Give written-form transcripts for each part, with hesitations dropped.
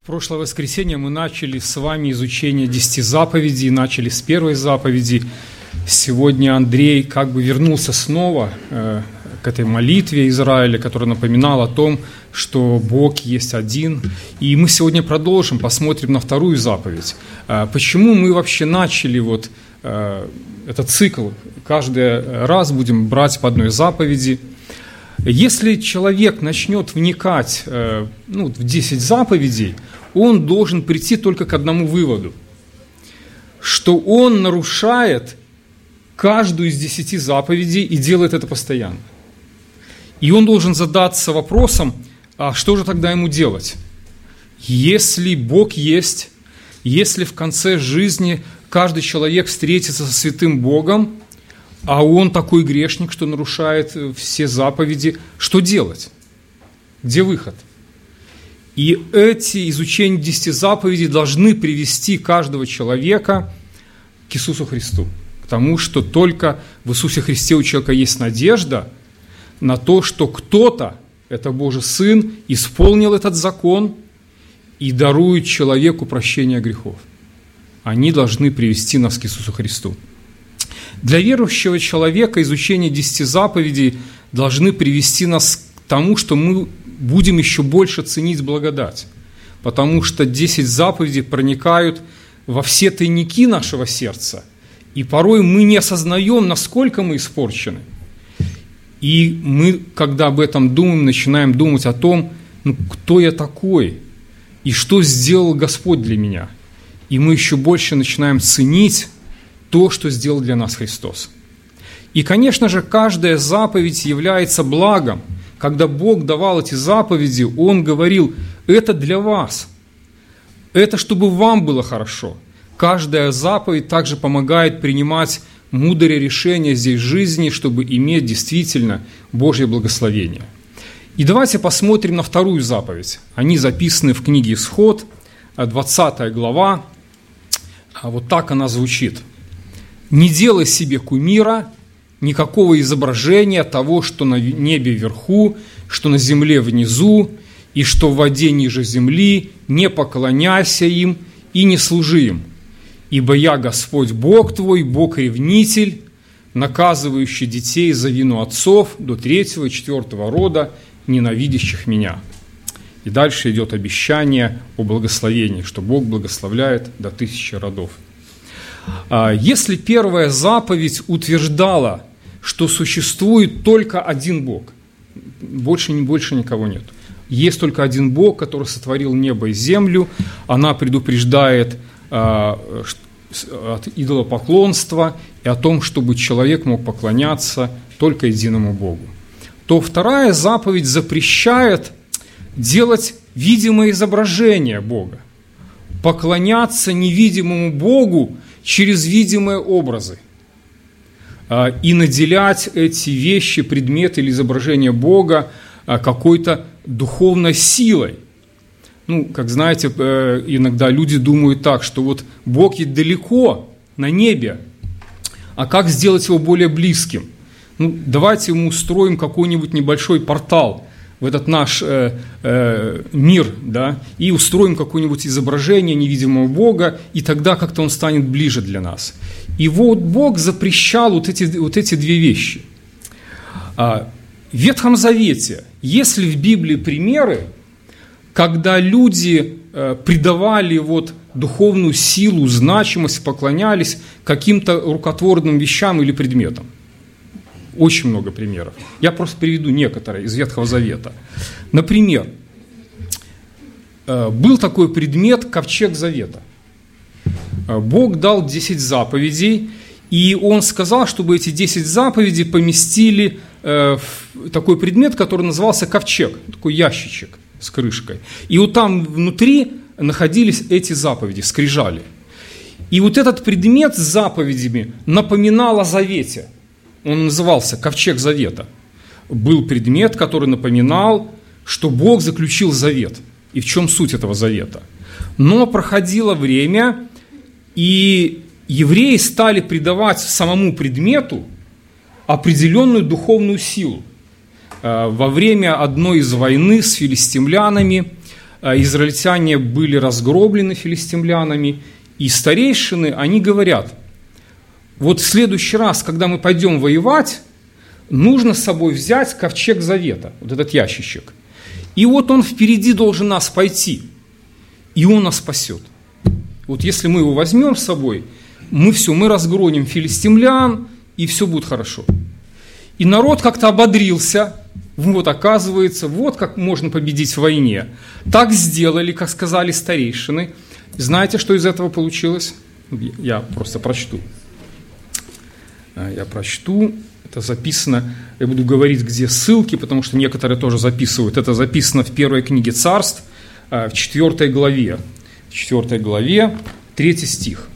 прошлое воскресенье мы начали с вами изучение 10 заповедей, начали с первой заповеди. Сегодня Андрей как бы вернулся снова к этой молитве Израиля, которая напоминала о том, что Бог есть один. И мы сегодня продолжим, посмотрим на вторую заповедь. Почему мы вообще начали этот цикл? Каждый раз будем брать по одной заповеди. Если человек начнет вникать в 10 заповедей, он должен прийти только к одному выводу, что он нарушает каждую из 10 заповедей и делает это постоянно. И он должен задаться вопросом, а что же тогда ему делать? Если Бог есть, если в конце жизни каждый человек встретится со святым Богом, а он такой грешник, что нарушает все заповеди, что делать? Где выход? И эти изучения 10 заповедей должны привести каждого человека к Иисусу Христу. К тому, что только в Иисусе Христе у человека есть надежда на то, что кто-то, это Божий Сын, исполнил этот закон и дарует человеку прощение грехов. Они должны привести нас к Иисусу Христу. Для верующего человека изучение 10 заповедей должны привести нас к тому, что мы будем еще больше ценить благодать, потому что 10 заповедей проникают во все тайники нашего сердца, и порой мы не осознаем, насколько мы испорчены. И мы, когда об этом думаем, начинаем думать о том, кто я такой, и что сделал Господь для меня. И мы еще больше начинаем ценить то, что сделал для нас Христос. И, конечно же, каждая заповедь является благом. Когда Бог давал эти заповеди, Он говорил, это для вас, это чтобы вам было хорошо. Каждая заповедь также помогает принимать мудрые решения здесь в жизни, чтобы иметь действительно Божье благословение. И давайте посмотрим на вторую заповедь. Они записаны в книге Исход, 20 глава. Вот так она звучит. «Не делай себе кумира, никакого изображения того, что на небе вверху, что на земле внизу, и что в воде ниже земли, не поклоняйся им и не служи им. Ибо я Господь Бог твой, Бог-ревнитель, наказывающий детей за вину отцов до 3-го и 4-го рода, ненавидящих меня». И дальше идет обещание о благословении, что Бог благословляет до 1000 родов. Если первая заповедь утверждала, что существует только один Бог, больше никого нет. Есть только один Бог, который сотворил небо и землю, она предупреждает от идолопоклонства и о том, чтобы человек мог поклоняться только единому Богу. То вторая заповедь запрещает делать видимое изображение Бога, поклоняться невидимому Богу через видимые образы и наделять эти вещи, предметы или изображения Бога какой-то духовной силой. Как знаете, иногда люди думают так, что вот Бог есть далеко, на небе, а как сделать его более близким? Давайте ему устроим какой-нибудь небольшой портал в этот наш мир, да, и устроим какое-нибудь изображение невидимого Бога, и тогда как-то он станет ближе для нас. И вот Бог запрещал вот эти две вещи. В Ветхом Завете, если в Библии примеры, когда люди придавали духовную силу, значимость, поклонялись каким-то рукотворным вещам или предметам. Очень много примеров. Я просто приведу некоторые из Ветхого Завета. Например, был такой предмет ковчег Завета. Бог дал 10 заповедей, и Он сказал, чтобы эти 10 заповедей поместили в такой предмет, который назывался ковчег, такой ящичек с крышкой. И вот там внутри находились эти заповеди, скрижали. И вот этот предмет с заповедями напоминал о завете. Он назывался ковчег Завета. Был предмет, который напоминал, что Бог заключил завет. И в чем суть этого завета? Но проходило время, и евреи стали придавать самому предмету определенную духовную силу. Во время одной из войн с филистимлянами израильтяне были разгромлены филистимлянами, и старейшины, они говорят: вот в следующий раз, когда мы пойдем воевать, нужно с собой взять ковчег завета, вот этот ящичек. И вот он впереди должен нас пойти, и он нас спасет. Вот если мы его возьмем с собой, мы разгромим филистимлян, и все будет хорошо. И народ как-то ободрился, вот оказывается, вот как можно победить в войне. Так сделали, как сказали старейшины. Знаете, что из этого получилось? Я просто прочту. Это записано, я буду говорить, где ссылки, потому что некоторые тоже записывают. Это записано в первой книге Царств, в 4 главе. В 4 главе, 3 стих.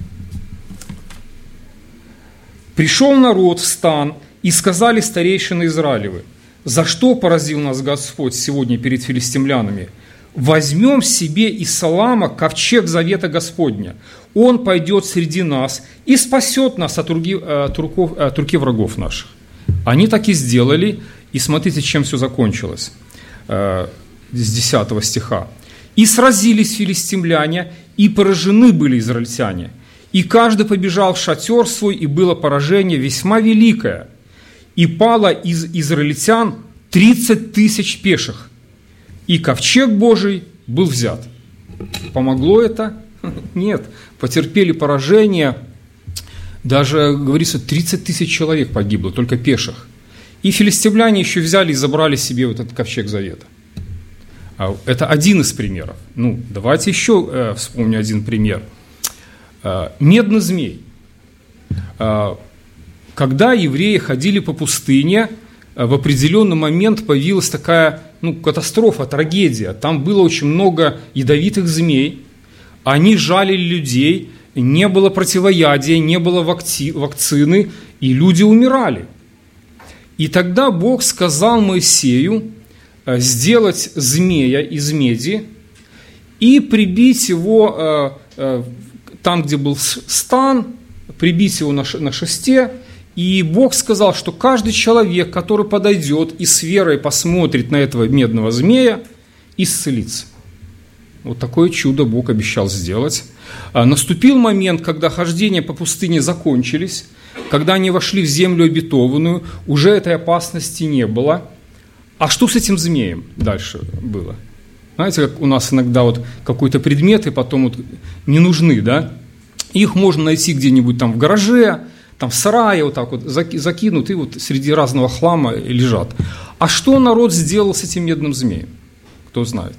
«Пришел народ в стан, и сказали старейшины Израилевы: за что поразил нас Господь сегодня перед филистимлянами? Возьмем себе из Салама ковчег завета Господня. Он пойдет среди нас и спасет нас от руки врагов наших». Они так и сделали, и смотрите, чем все закончилось. С 10 стиха. «И сразились филистимляне, и поражены были израильтяне. И каждый побежал в шатер свой, и было поражение весьма великое. И пало из израильтян 30 тысяч пеших, и ковчег Божий был взят». Помогло это? Нет. Потерпели поражение. Даже, говорится, 30 тысяч человек погибло, только пеших. И филистимляне еще взяли и забрали себе вот этот ковчег завета. Это один из примеров. Давайте еще вспомню один пример. Медный змей. Когда евреи ходили по пустыне, в определенный момент появилась такая катастрофа, трагедия. Там было очень много ядовитых змей. Они жалили людей, не было противоядия, не было вакцины, и люди умирали. И тогда Бог сказал Моисею сделать змея из меди и прибить его там, где был стан, прибить его на шесте. И Бог сказал, что каждый человек, который подойдет и с верой посмотрит на этого медного змея, исцелится. Вот такое чудо Бог обещал сделать. Наступил момент, когда хождения по пустыне закончились, когда они вошли в землю обетованную, уже этой опасности не было. А что с этим змеем дальше было? Знаете, как у нас иногда вот какой-то предмет, и потом вот не нужны, да? Их можно найти где-нибудь там в гараже, там в сарае, вот так вот закинут, и вот среди разного хлама лежат. А что народ сделал с этим медным змеем? Кто знает?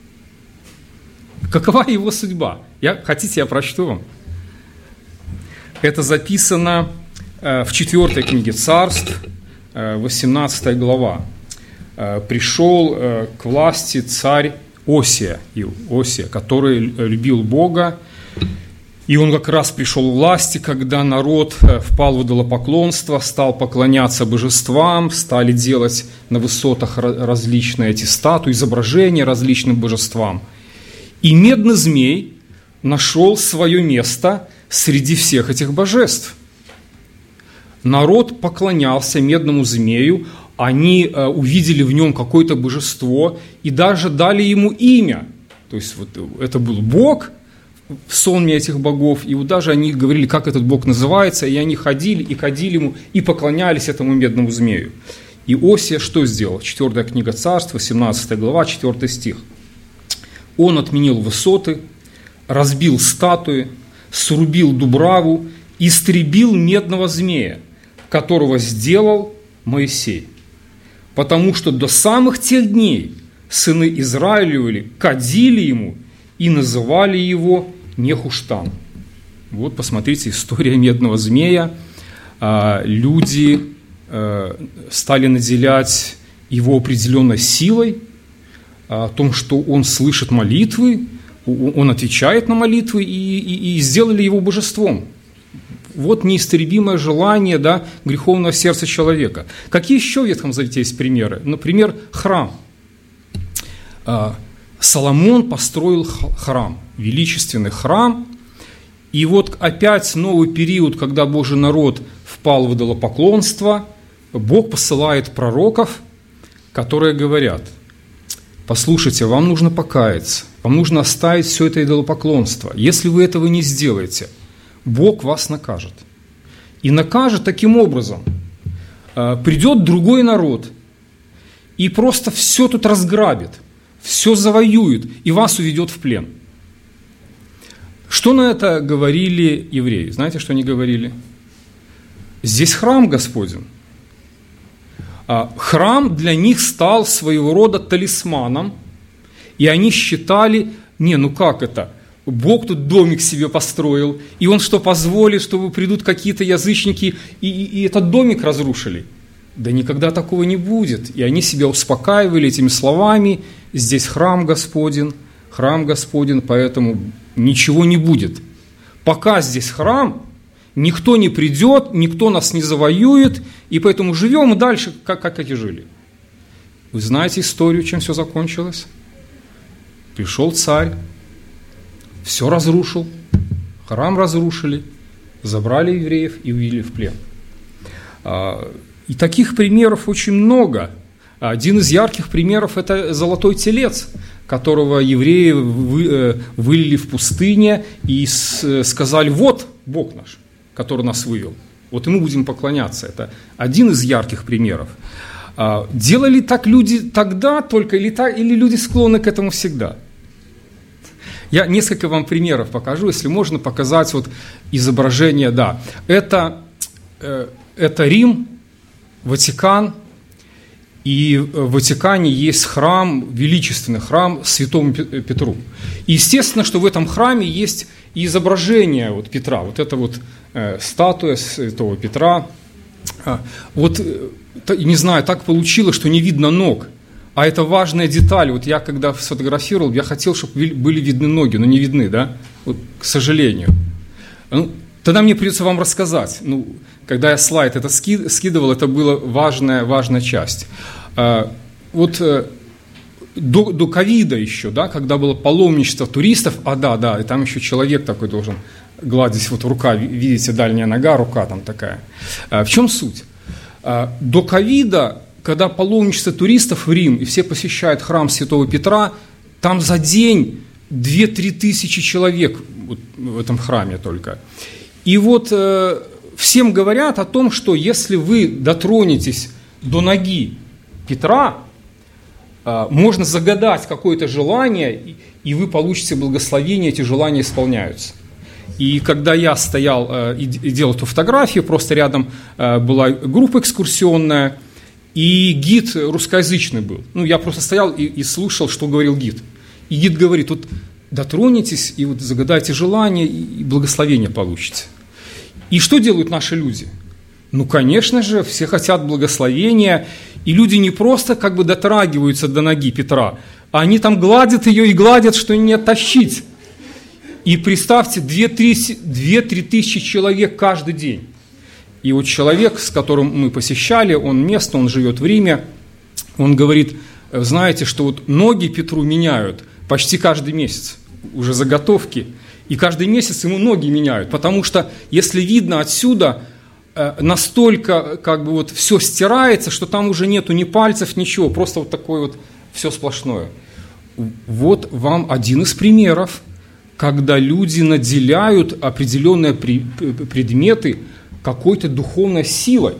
Какова его судьба? Хотите, я прочту вам? Это записано в 4 книге Царств, 18 глава. Пришел к власти царь Осия, который любил Бога. И он как раз пришел к власти, когда народ впал в идолопоклонство, стал поклоняться божествам, стали делать на высотах различные эти статуи, изображения различным божествам. И медный змей нашел свое место среди всех этих божеств. Народ поклонялся медному змею, они увидели в нем какое-то божество и даже дали ему имя. То есть вот это был Бог в сонме этих богов, и вот даже они говорили, как этот Бог называется, и они ходили ему и поклонялись этому медному змею. И Осия что сделал? 4 книга Царств, 18 глава, 4 стих. Он отменил высоты, разбил статуи, срубил дубраву, истребил медного змея, которого сделал Моисей. Потому что до самых тех дней сыны Израилевы кадили ему и называли его Нехуштан. Вот посмотрите, история медного змея. Люди стали наделять его определенной силой, о том, что он слышит молитвы, он отвечает на молитвы, и сделали его божеством. Вот неистребимое желание, да, греховного сердца человека. Какие еще в Ветхом Завете есть примеры? Например, храм. Соломон построил храм, величественный храм. И вот опять новый период, когда Божий народ впал в идолопоклонство, Бог посылает пророков, которые говорят: послушайте, вам нужно покаяться, Вам нужно оставить все это идолопоклонство. Если вы этого не сделаете, Бог вас накажет. И накажет таким образом. Придет другой народ и просто все тут разграбит, все завоюет и вас уведет в плен. Что на это говорили евреи? Знаете, что они говорили? Здесь храм Господень. Храм для них стал своего рода талисманом, и они считали, как это? Бог тут домик себе построил, и Он что, позволит, чтобы придут какие-то язычники и этот домик разрушили? Да никогда такого не будет. И они себя успокаивали этими словами: здесь храм Господень, поэтому ничего не будет. Пока здесь храм, никто не придет, никто нас не завоюет, и поэтому живем дальше, как эти жили. Вы знаете историю, чем все закончилось? Пришел царь, все разрушил, храм разрушили, забрали евреев и увели в плен. И таких примеров очень много. Один из ярких примеров – это золотой телец, которого евреи вылили в пустыне и сказали: вот Бог наш, который нас вывел, вот ему будем поклоняться. Это один из ярких примеров. Делали так люди тогда только или люди склонны к этому всегда? Я несколько вам примеров покажу, если можно показать вот изображение. Да, это Рим, Ватикан, и в Ватикане есть храм, величественный храм Святому Петру. И естественно, что в этом храме есть и изображение вот Петра, вот это вот статуя Святого Петра. Вот, не знаю, так получилось, что не видно ног. А это важная деталь. Вот я когда сфотографировал, я хотел, чтобы были видны ноги, но не видны, да? Вот, к сожалению. Тогда мне придется вам рассказать. Когда я слайд это скидывал, это была важная часть. Вот до ковида еще, да, когда было паломничество туристов, и там еще человек такой должен гладить, вот рука, видите, дальняя нога, рука там такая. В чем суть? До ковида, когда паломничество туристов в Рим, и все посещают храм Святого Петра, там за день 2-3 тысячи человек вот в этом храме только. И вот всем говорят о том, что если вы дотронетесь до ноги Петра, можно загадать какое-то желание, и вы получите благословение, эти желания исполняются. И когда я стоял и делал эту фотографию, просто рядом была группа экскурсионная, и гид русскоязычный был. Я просто стоял и слушал, что говорил гид. И гид говорит: вот дотронетесь и вот загадайте желание, и благословение получите. И что делают наши люди? Конечно же, все хотят благословения, и люди не просто как бы дотрагиваются до ноги Петра, а они там гладят ее и гладят, что не оттащить. И представьте, 2-3 тысячи человек каждый день. И вот человек, с которым мы посещали, он местный, он живет в Риме, он говорит: знаете, что вот ноги Петру меняют почти каждый месяц, уже заготовки, и каждый месяц ему ноги меняют, потому что, если видно отсюда, настолько как бы вот все стирается, что там уже нету ни пальцев, ничего, просто вот такое вот все сплошное. Вот вам один из примеров, когда люди наделяют определенные предметы какой-то духовной силой.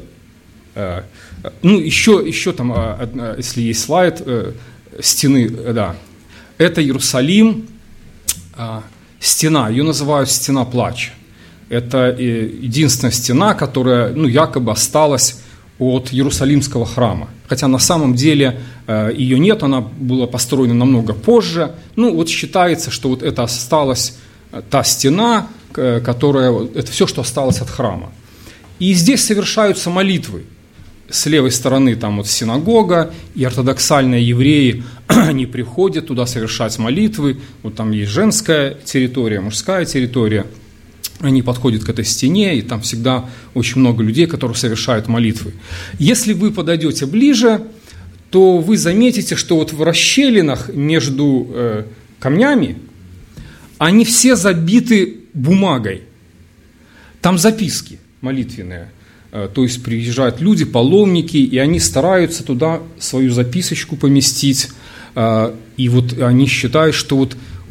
Еще там, если есть слайд, стены, да. Это Иерусалим, стена, ее называют стена плача. Это единственная стена, которая, якобы осталась от Иерусалимского храма. Хотя на самом деле ее нет, она была построена намного позже. Вот считается, что вот это осталась та стена, которая, это все, что осталось от храма. И здесь совершаются молитвы. С левой стороны там вот синагога, и ортодоксальные евреи, они приходят туда совершать молитвы. Вот там есть женская территория, мужская территория. Они подходят к этой стене, и там всегда очень много людей, которые совершают молитвы. Если вы подойдете ближе, то вы заметите, что вот в расщелинах между камнями они все забиты бумагой. Там записки молитвенные. То есть приезжают люди, паломники, и они стараются туда свою записочку поместить. И вот они считают, что вот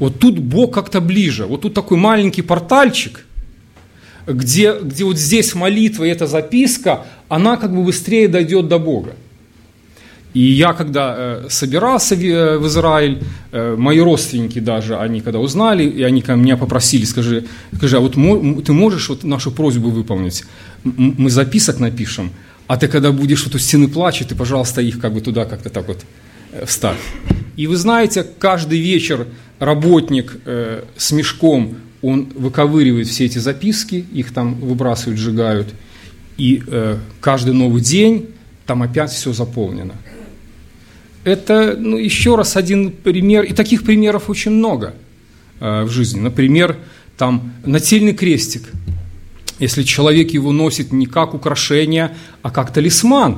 Вот тут Бог как-то ближе. Вот тут такой маленький портальчик, где вот здесь молитва и эта записка, она как бы быстрее дойдет до Бога. И я, когда собирался в Израиль, мои родственники даже, они когда узнали, и они ко мне попросили, скажи, а вот ты можешь вот нашу просьбу выполнить? Мы записок напишем, а ты когда будешь вот у стены плача, ты, пожалуйста, их как бы туда как-то так вот вставь. И вы знаете, каждый вечер работник с мешком, он выковыривает все эти записки, их там выбрасывают, сжигают, и каждый новый день там опять все заполнено. Это, еще раз один пример, и таких примеров очень много в жизни. Например, там нательный крестик, если человек его носит не как украшение, а как талисман,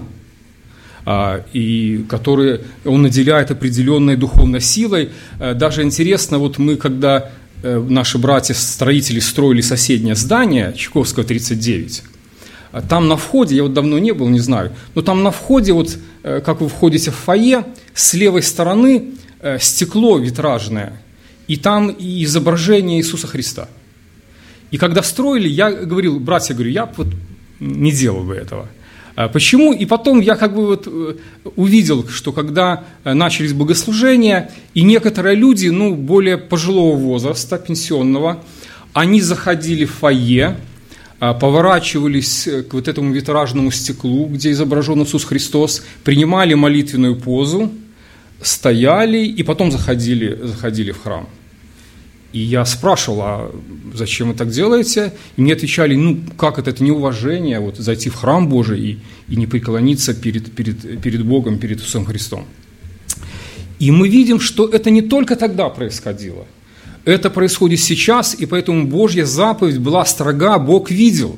и который он наделяет определенной духовной силой. Даже интересно, вот мы, когда наши братья-строители строили соседнее здание, Чайковского, 39, там на входе, я вот давно не был, не знаю, но там на входе, вот как вы входите в фойе, с левой стороны стекло витражное, и там и изображение Иисуса Христа. И когда строили, я говорил, братья, я вот не делал бы этого. Почему? И потом я как бы вот увидел, что когда начались богослужения, и некоторые люди, более пожилого возраста, пенсионного, они заходили в фойе, поворачивались к вот этому витражному стеклу, где изображен Иисус Христос, принимали молитвенную позу, стояли и потом заходили в храм. И я спрашивал, а зачем вы так делаете? И мне отвечали, как это неуважение, вот зайти в храм Божий и не преклониться перед Богом, перед Иисусом Христом. И мы видим, что это не только тогда происходило. Это происходит сейчас, и поэтому Божья заповедь была строга, Бог видел.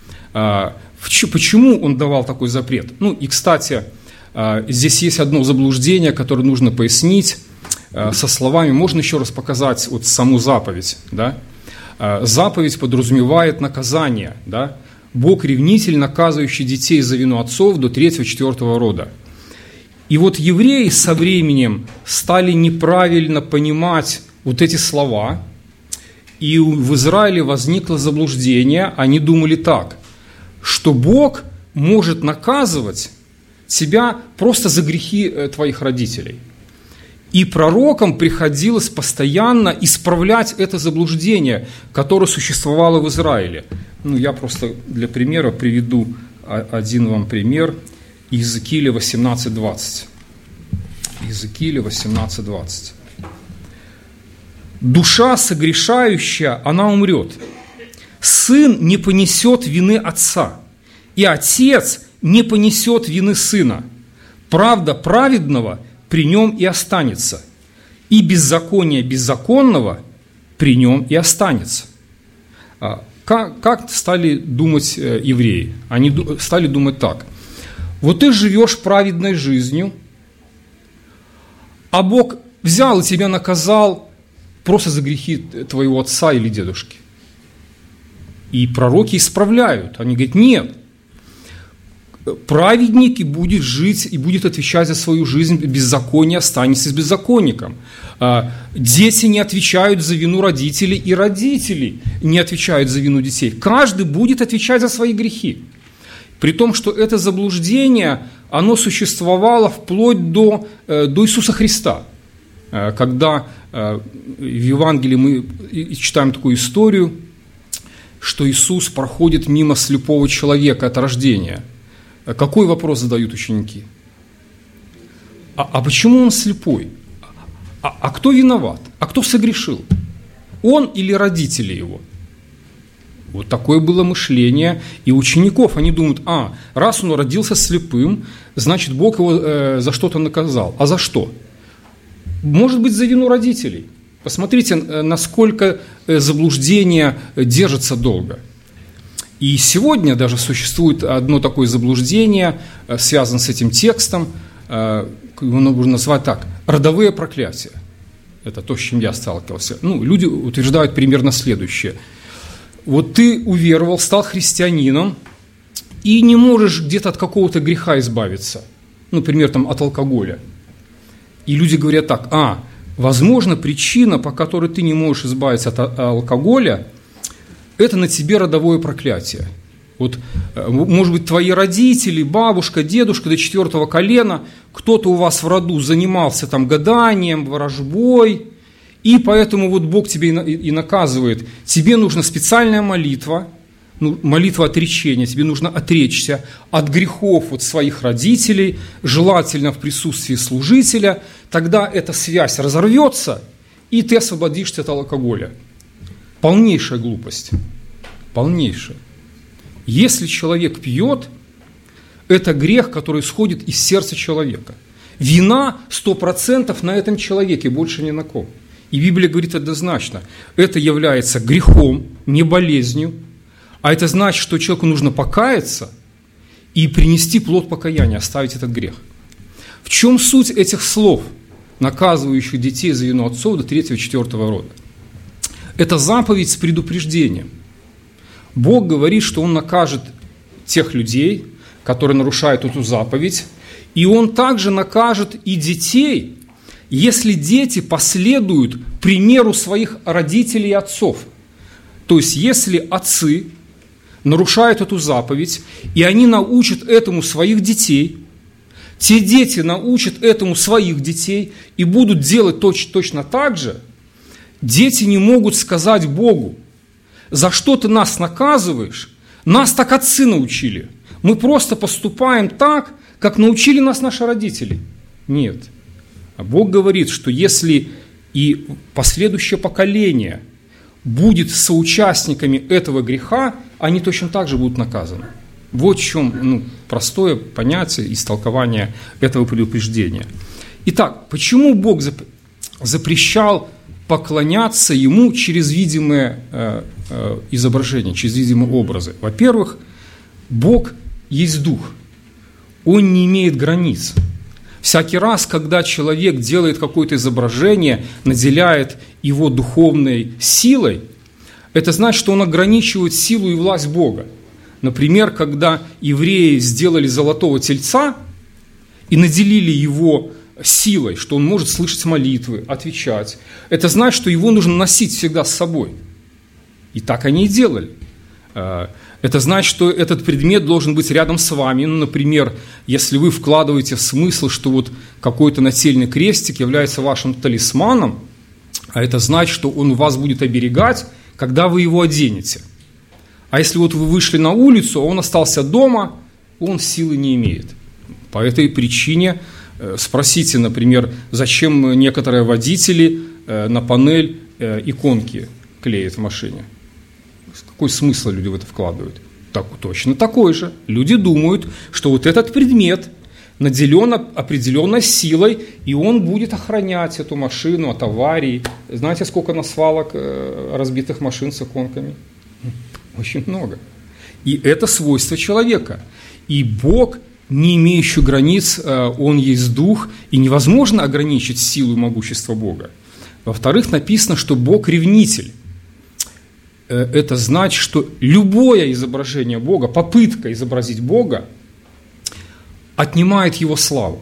Почему Он давал такой запрет? И, кстати, здесь есть одно заблуждение, которое нужно пояснить со словами. Можно еще раз показать вот саму заповедь. Да? Заповедь подразумевает наказание. Да? Бог ревнитель, наказывающий детей за вину отцов до 3-4 рода. И вот евреи со временем стали неправильно понимать вот эти слова, и в Израиле возникло заблуждение, они думали так, что Бог может наказывать тебя просто за грехи твоих родителей. И пророкам приходилось постоянно исправлять это заблуждение, которое существовало в Израиле. Я просто для примера приведу один вам пример. Иезекииля 18:20. Иезекииля 18:20. «Душа согрешающая, она умрет. Сын не понесет вины отца, и отец не понесет вины сына. Правда праведного при нем и останется, и беззаконие беззаконного при нем и останется». Как стали думать евреи? Они стали думать так. Вот ты живешь праведной жизнью, а Бог взял и тебя наказал просто за грехи твоего отца или дедушки. И пророки исправляют. Они говорят, нет, праведник и будет жить, и будет отвечать за свою жизнь, беззаконие останется с беззаконником. Дети не отвечают за вину родителей, и родители не отвечают за вину детей. Каждый будет отвечать за свои грехи. При том, что это заблуждение, оно существовало вплоть до Иисуса Христа. Когда в Евангелии мы читаем такую историю, что Иисус проходит мимо слепого человека от рождения. Какой вопрос задают ученики? А почему он слепой? А кто виноват? А кто согрешил? Он или родители его? Вот такое было мышление и учеников. Они думают, раз он родился слепым, значит, Бог его за что-то наказал. А за что? Может быть, за вину родителей. Посмотрите, насколько заблуждение держится долго. И сегодня даже существует одно такое заблуждение, связанное с этим текстом, его можно назвать так, родовые проклятия. Это то, с чем я сталкивался. Люди утверждают примерно следующее. Вот ты уверовал, стал христианином, и не можешь где-то от какого-то греха избавиться. Например, от алкоголя. И люди говорят так, Возможно, причина, по которой ты не можешь избавиться от алкоголя, это на тебе родовое проклятие. Вот, может быть, твои родители, бабушка, дедушка до 4-го колена, кто-то у вас в роду занимался там гаданием, ворожбой, и поэтому вот Бог тебе и наказывает. Тебе нужна специальная молитва, молитва отречения, тебе нужно отречься от грехов вот своих родителей, желательно в присутствии служителя, тогда эта связь разорвется, и ты освободишься от алкоголя. Полнейшая глупость, полнейшая. Если человек пьет, это грех, который исходит из сердца человека. Вина 100% на этом человеке, больше ни на ком. И Библия говорит однозначно, это является грехом, не болезнью, а это значит, что человеку нужно покаяться и принести плод покаяния, оставить этот грех. В чем суть этих слов, наказывающих детей за вину отцов до 3-4 рода? Это заповедь с предупреждением. Бог говорит, что Он накажет тех людей, которые нарушают эту заповедь, и Он также накажет и детей, если дети последуют примеру своих родителей и отцов. То есть, если отцы нарушают эту заповедь, и они научат этому своих детей, те дети научат этому своих детей и будут делать точно так же, дети не могут сказать Богу: за что ты нас наказываешь? Нас так отцы научили. Мы просто поступаем так, как научили нас наши родители. Нет. А Бог говорит, что если и последующее поколение будет соучастниками этого греха, они точно так же будут наказаны. Вот в чем простое понятие истолкования этого предупреждения. Итак, почему Бог запрещал поклоняться Ему через видимые изображения, через видимые образы? Во-первых, Бог есть Дух. Он не имеет границ. Всякий раз, когда человек делает какое-то изображение, наделяет его духовной силой, это значит, что он ограничивает силу и власть Бога. Например, когда евреи сделали золотого тельца и наделили его силой, что он может слышать молитвы, отвечать, это значит, что его нужно носить всегда с собой. И так они и делали. Это значит, что этот предмет должен быть рядом с вами. Например, если вы вкладываете в смысл, что вот какой-то нательный крестик является вашим талисманом, а это значит, что он вас будет оберегать, когда вы его оденете. А если вот вы вышли на улицу, а он остался дома, он силы не имеет. По этой причине спросите, например, зачем некоторые водители на панель иконки клеят в машине. Какой смысл люди в это вкладывают? Точно такой же. Люди думают, что вот этот предмет наделен определенной силой, и он будет охранять эту машину от аварий. Знаете, сколько на свалок разбитых машин с иконками? Очень много. И это свойство человека. И Бог, не имеющий границ, Он есть Дух, и невозможно ограничить силу и могущество Бога. Во-вторых, написано, что Бог ревнитель. Это значит, что любое изображение Бога, попытка изобразить Бога, отнимает Его славу.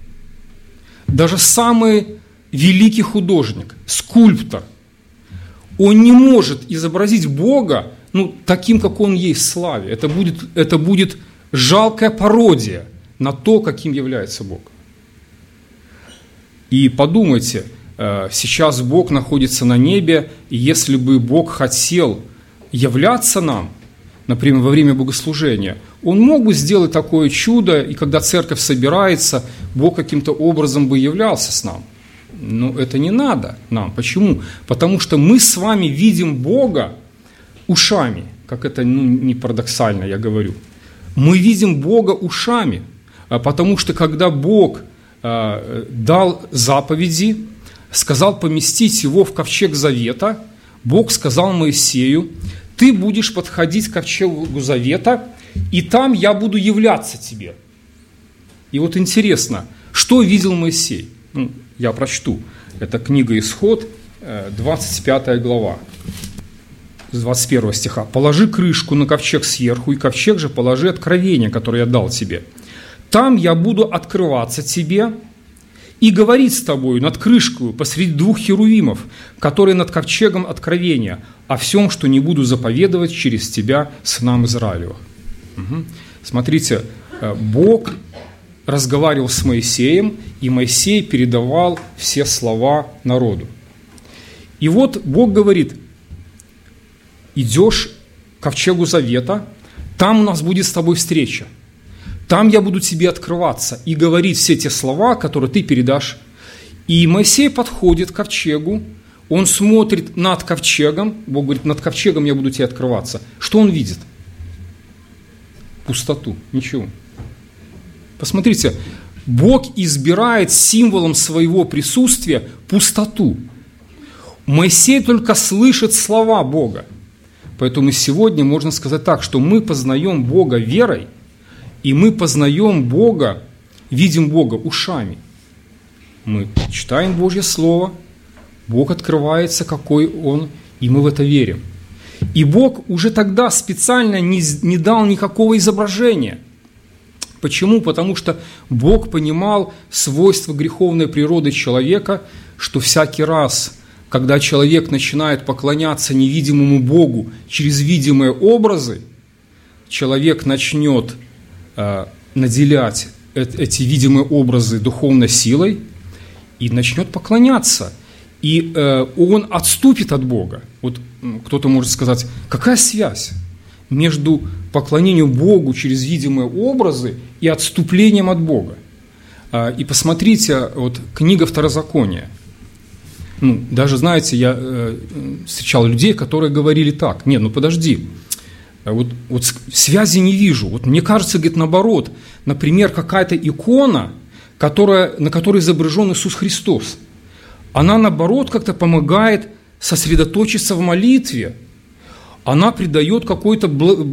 Даже самый великий художник, скульптор, он не может изобразить Бога таким, как Он есть в славе. Это будет жалкая пародия на то, каким является Бог. И подумайте, сейчас Бог находится на небе, и если бы Бог хотел являться нам, например, во время богослужения, Он мог бы сделать такое чудо, и когда церковь собирается, Бог каким-то образом бы являлся с нами. Но это не надо нам. Почему? Потому что мы с вами видим Бога ушами, как это не парадоксально, я говорю. Мы видим Бога ушами, потому что когда Бог дал заповеди, сказал поместить его в ковчег завета, Бог сказал Моисею: ты будешь подходить к ковчегу завета, и там я буду являться тебе. И вот интересно, что видел Моисей? Я прочту. Это книга Исход, 25 глава, с 21 стиха. «Положи крышку на ковчег сверху, и ковчег же положи откровение, которое я дал тебе. Там я буду открываться тебе, и говорит с тобою над крышкою посреди двух херувимов, которые над ковчегом откровения, о всем, что не буду заповедовать через тебя сынам Израилевых». Смотрите, Бог разговаривал с Моисеем, и Моисей передавал все слова народу. И вот Бог говорит: идешь к ковчегу завета, там у нас будет с тобой встреча. Там я буду тебе открываться и говорить все те слова, которые ты передашь. И Моисей подходит к ковчегу, он смотрит над ковчегом, Бог говорит: над ковчегом я буду тебе открываться. Что он видит? Пустоту, ничего. Посмотрите, Бог избирает символом своего присутствия пустоту. Моисей только слышит слова Бога. Поэтому сегодня можно сказать так, что мы познаем Бога верой, и мы познаем Бога, видим Бога ушами. Мы читаем Божье Слово, Бог открывается, какой Он, и мы в это верим. И Бог уже тогда специально не дал никакого изображения. Почему? Потому что Бог понимал свойства греховной природы человека, что всякий раз, когда человек начинает поклоняться невидимому Богу через видимые образы, человек начнет наделять эти видимые образы духовной силой и начнет поклоняться. И он отступит от Бога. Вот кто-то может сказать: какая связь между поклонением Богу через видимые образы и отступлением от Бога? И посмотрите, вот книга Второзакония. Даже, знаете, я встречал людей, которые говорили так: нет, подожди, вот связи не вижу. Вот мне кажется, говорит, наоборот, например, какая-то икона, на которой изображен Иисус Христос, она, наоборот, как-то помогает сосредоточиться в молитве. Она придает какое-то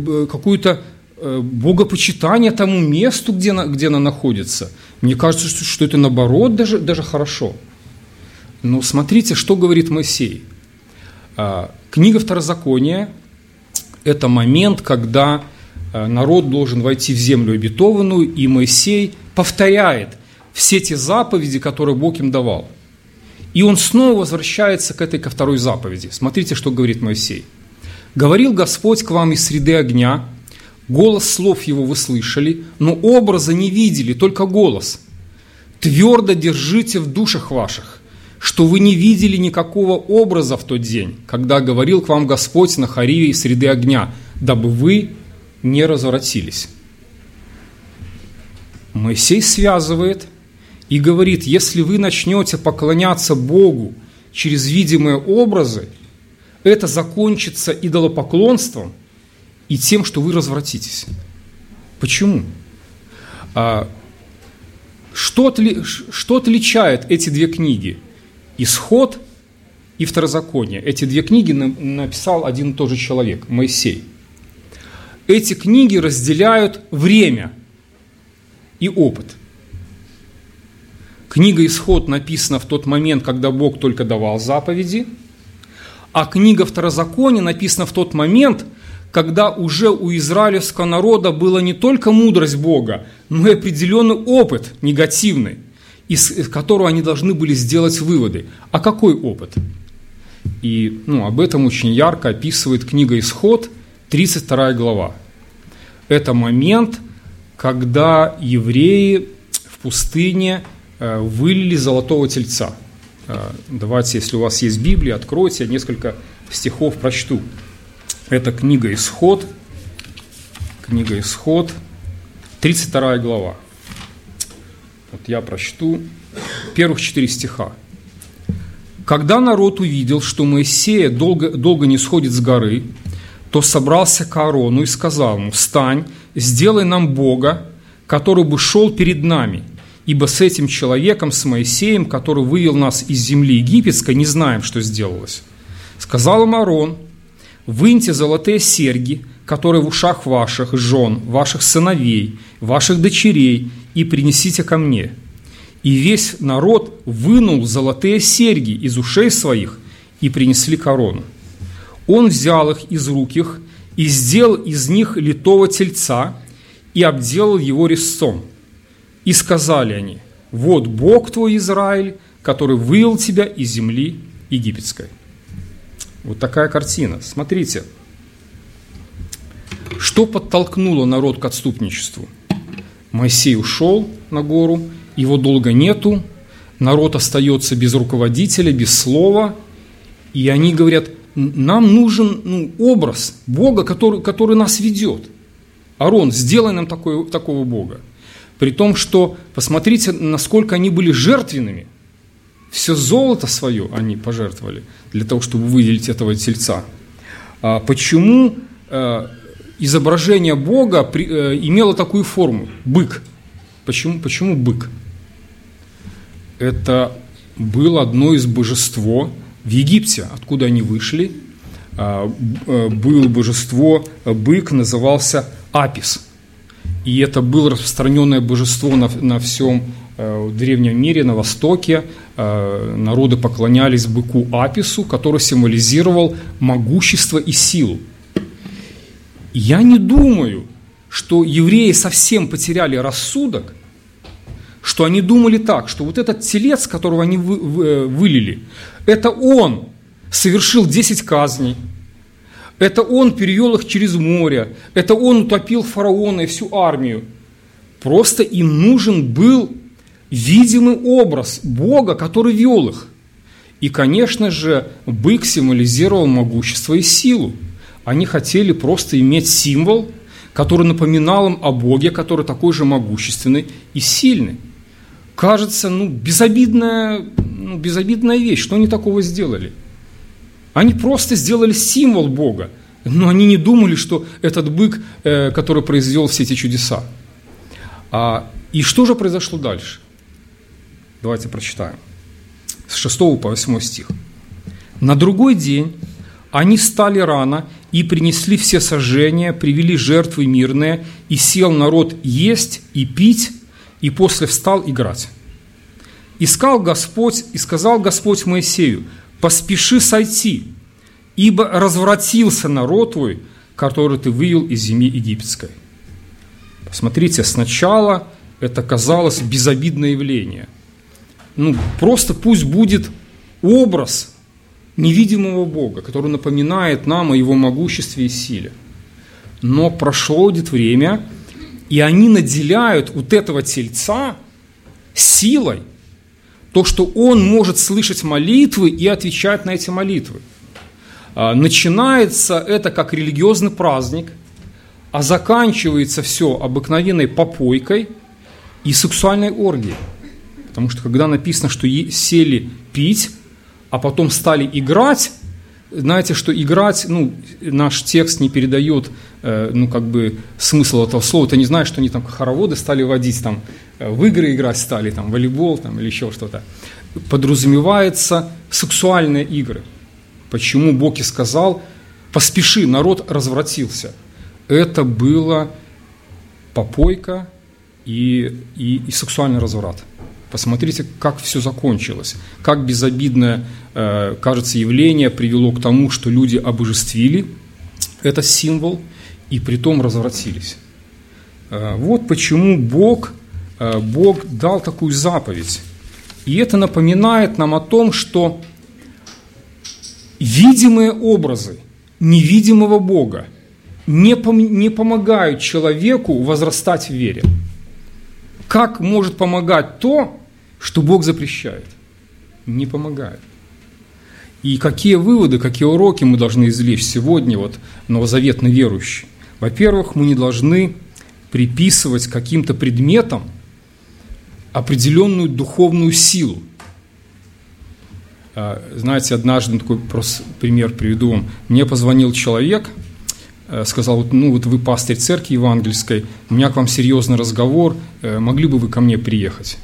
богопочитание тому месту, где она находится. Мне кажется, что это, наоборот, даже хорошо. Но смотрите, что говорит Моисей. Книга Второзакония – это момент, когда народ должен войти в землю обетованную, и Моисей повторяет все те заповеди, которые Бог им давал. И он снова возвращается ко второй заповеди. Смотрите, что говорит Моисей. «Говорил Господь к вам из среды огня, голос слов его вы слышали, но образа не видели, только голос. Твердо держите в душах ваших, что вы не видели никакого образа в тот день, когда говорил к вам Господь на Хориве из среды огня, дабы вы не развратились». Моисей связывает и говорит: если вы начнете поклоняться Богу через видимые образы, это закончится идолопоклонством и тем, что вы развратитесь. Почему? Что отличает эти две книги? Исход и Второзаконие. Эти две книги написал один и тот же человек, Моисей. Эти книги разделяют время и опыт. Книга «Исход» написана в тот момент, когда Бог только давал заповеди, а книга «Второзаконие» написана в тот момент, когда уже у израильского народа была не только мудрость Бога, но и определенный опыт негативный, из которого они должны были сделать выводы. А какой опыт? И об этом очень ярко описывает книга «Исход», 32 глава. Это момент, когда евреи в пустыне вылили золотого тельца. Давайте, если у вас есть Библия, откройте, я несколько стихов прочту. Это книга «Исход», 32 глава. Вот я прочту первых 4 стиха. «Когда народ увидел, что Моисея долго не сходит с горы, то собрался к Аарону и сказал ему: «Встань, сделай нам Бога, который бы шел перед нами, ибо с этим человеком, с Моисеем, который вывел нас из земли египетской, не знаем, что сделалось». Сказал им Аарон: «Выньте золотые серьги, которые в ушах ваших жен, ваших сыновей, ваших дочерей, и принесите ко мне». И весь народ вынул золотые серьги из ушей своих и принесли к Аарону. Он взял их из рук их и сделал из них литого тельца и обделал его резцом. И сказали они: вот Бог твой Израиль, который вывел тебя из земли египетской». Вот такая картина. Смотрите, что подтолкнуло народ к отступничеству? Моисей ушел на гору, его долго нету, народ остается без руководителя, без слова, и они говорят: нам нужен образ Бога, который нас ведет. Аарон, сделай нам такого Бога. При том, что посмотрите, насколько они были жертвенными. Все золото свое они пожертвовали для того, чтобы выделить этого тельца. Почему изображение Бога имело такую форму? Бык. Почему бык? Это было одно из божеств в Египте, откуда они вышли. Было божество, бык, назывался Апис. И это было распространенное божество на всем древнем мире, на Востоке. Народы поклонялись быку Апису, который символизировал могущество и силу. Я не думаю, что евреи совсем потеряли рассудок, что они думали так, что вот этот телец, которого они вылили, это он совершил 10 казней, это он перевел их через море, это он утопил фараона и всю армию. Просто им нужен был видимый образ Бога, который вел их. И, конечно же, бык символизировал могущество и силу. Они хотели просто иметь символ, который напоминал им о Боге, который такой же могущественный и сильный. Кажется, безобидная вещь. Что они такого сделали? Они просто сделали символ Бога, но они не думали, что этот бык, который произвел все эти чудеса. И что же произошло дальше? Давайте прочитаем. С 6 по 8 стих. «На другой день они встали рано и принесли все сожжения, привели жертвы мирные, и сел народ есть и пить, и после встал играть. И сказал Господь Моисею: поспеши сойти, ибо развратился народ твой, который ты вывел из земли египетской». Посмотрите, сначала это казалось безобидное явление. Просто пусть будет образ невидимого Бога, который напоминает нам о Его могуществе и силе. Но прошло время, и они наделяют вот этого тельца силой, то, что он может слышать молитвы и отвечать на эти молитвы. Начинается это как религиозный праздник, а заканчивается все обыкновенной попойкой и сексуальной оргией. Потому что когда написано, что сели пить, а потом стали играть, знаете, что играть, наш текст не передает, смысл этого слова. Ты не знаешь, что они там хороводы стали водить, там, в игры играть стали, там, волейбол там, или еще что-то. Подразумевается сексуальные игры. Почему Бог и сказал: поспеши, народ развратился. Это была попойка и сексуальный разврат. Посмотрите, как все закончилось, как безобидное, кажется, явление привело к тому, что люди обожествили этот символ и притом развратились. Вот почему Бог дал такую заповедь. И это напоминает нам о том, что видимые образы невидимого Бога не помогают человеку возрастать в вере. Как может помогать то, что Бог запрещает? Не помогает. И какие выводы, какие уроки мы должны извлечь сегодня, новозаветные верующие? Во-первых, мы не должны приписывать каким-то предметам определенную духовную силу. Знаете, однажды, такой пример приведу вам. Мне позвонил человек, сказал: вы пастырь церкви евангельской, у меня к вам серьезный разговор, могли бы вы ко мне приехать?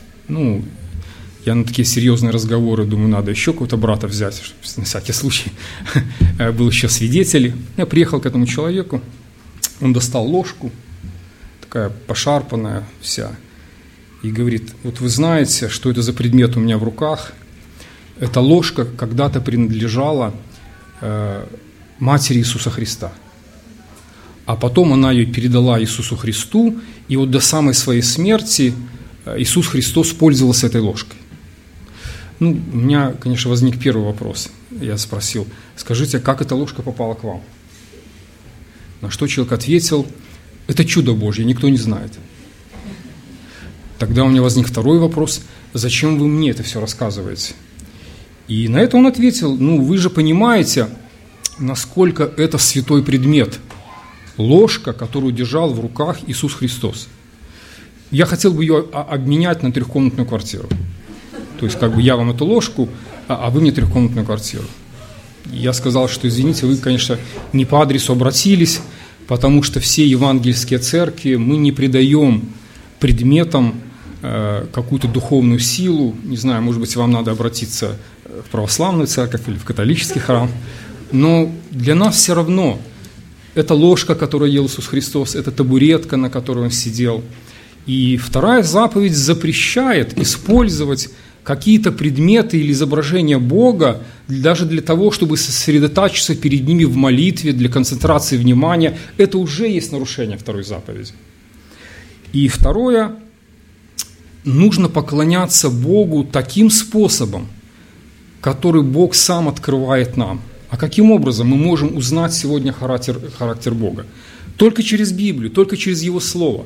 Я на такие серьезные разговоры думаю, надо еще какого-то брата взять, на всякий случай. Был еще свидетель. Я приехал к этому человеку, он достал ложку, такая пошарпанная вся, и говорит: вы знаете, что это за предмет у меня в руках? Эта ложка когда-то принадлежала матери Иисуса Христа. А потом она ее передала Иисусу Христу, и до самой своей смерти Иисус Христос пользовался этой ложкой? У меня, конечно, возник первый вопрос. Я спросил: скажите, как эта ложка попала к вам? На что человек ответил: это чудо Божье, никто не знает. Тогда у меня возник второй вопрос: зачем вы мне это все рассказываете? И на это он ответил: вы же понимаете, насколько это святой предмет. Ложка, которую держал в руках Иисус Христос. Я хотел бы ее обменять на трехкомнатную квартиру. То есть, я вам эту ложку, а вы мне трехкомнатную квартиру. Я сказал, что, извините, вы, конечно, не по адресу обратились, потому что все евангельские церкви, мы не придаем предметам какую-то духовную силу. Не знаю, может быть, вам надо обратиться в православную церковь или в католический храм. Но для нас все равно это ложка, которую ел Иисус Христос, это табуретка, на которой он сидел. И вторая заповедь запрещает использовать какие-то предметы или изображения Бога даже для того, чтобы сосредотачиваться перед ними в молитве, для концентрации внимания. Это уже есть нарушение второй заповеди. И второе, нужно поклоняться Богу таким способом, который Бог сам открывает нам. А каким образом мы можем узнать сегодня характер Бога? Только через Библию, только через Его Слово.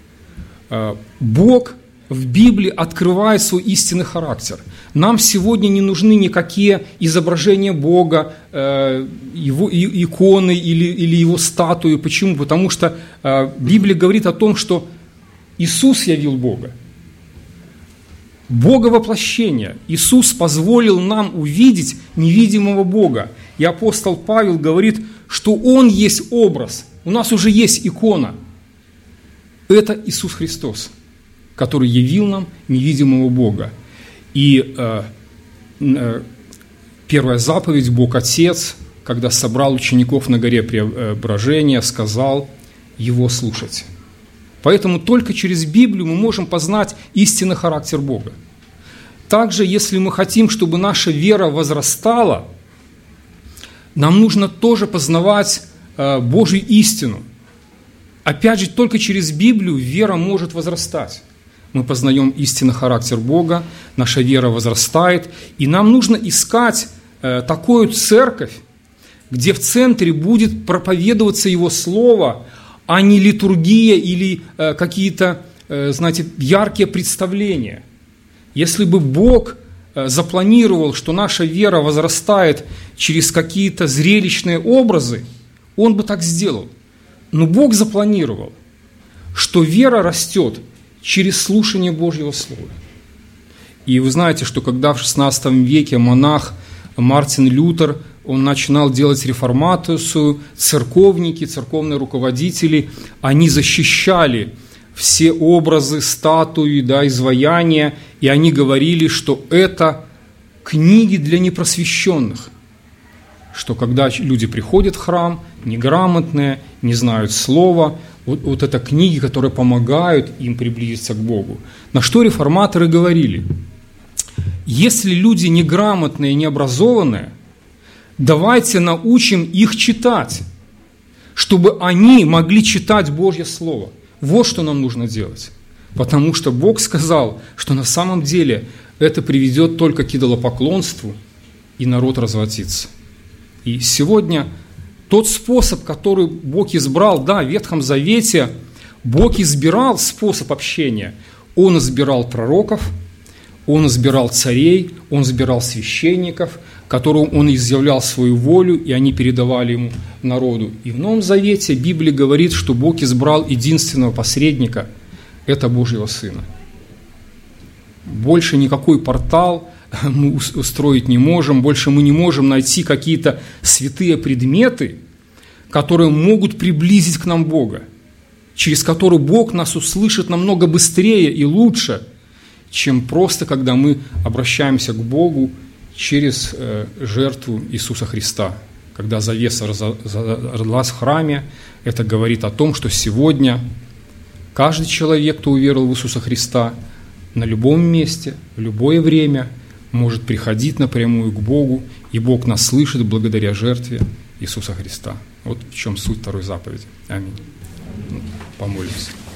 Бог в Библии открывает свой истинный характер. Нам сегодня не нужны никакие изображения Бога, Его иконы или Его статуи. Почему? Потому что Библия говорит о том, что Иисус явил Бога. Бога воплощения. Иисус позволил нам увидеть невидимого Бога. И апостол Павел говорит, что Он есть образ. У нас уже есть икона. Это Иисус Христос, который явил нам невидимого Бога. И первая заповедь, Бог Отец, когда собрал учеников на горе Преображения, сказал Его слушать. Поэтому только через Библию мы можем познать истинный характер Бога. Также, если мы хотим, чтобы наша вера возрастала, нам нужно тоже познавать Божью истину. Опять же, только через Библию вера может возрастать. Мы познаем истинный характер Бога, наша вера возрастает, и нам нужно искать такую церковь, где в центре будет проповедоваться Его Слово, а не литургия или какие-то, яркие представления. Если бы Бог запланировал, что наша вера возрастает через какие-то зрелищные образы, Он бы так сделал. Но Бог запланировал, что вера растет через слушание Божьего Слова. И вы знаете, что когда в XVI веке монах Мартин Лютер, он начинал делать реформацию, церковники, церковные руководители, они защищали все образы, статуи, изваяния, и они говорили, что это книги для непросвещенных. Что когда люди приходят в храм, неграмотные, не знают слова, вот это книги, которые помогают им приблизиться к Богу. На что реформаторы говорили: если люди неграмотные, необразованные, давайте научим их читать, чтобы они могли читать Божье Слово. Вот что нам нужно делать. Потому что Бог сказал, что на самом деле это приведет только к идолопоклонству, и народ развратится. И сегодня тот способ, который Бог избрал, в Ветхом Завете Бог избирал способ общения. Он избирал пророков, Он избирал царей, Он избирал священников, которым Он изъявлял свою волю, и они передавали Ему народу. И в Новом Завете Библия говорит, что Бог избрал единственного посредника – это Божьего Сына. Больше никакой портал мы устроить не можем, больше мы не можем найти какие-то святые предметы, которые могут приблизить к нам Бога, через которые Бог нас услышит намного быстрее и лучше, чем просто, когда мы обращаемся к Богу через жертву Иисуса Христа. Когда завеса разорвалась в храме, это говорит о том, что сегодня каждый человек, кто уверовал в Иисуса Христа, на любом месте, в любое время может приходить напрямую к Богу, и Бог нас слышит благодаря жертве Иисуса Христа. Вот в чем суть второй заповеди. Аминь. Помолимся.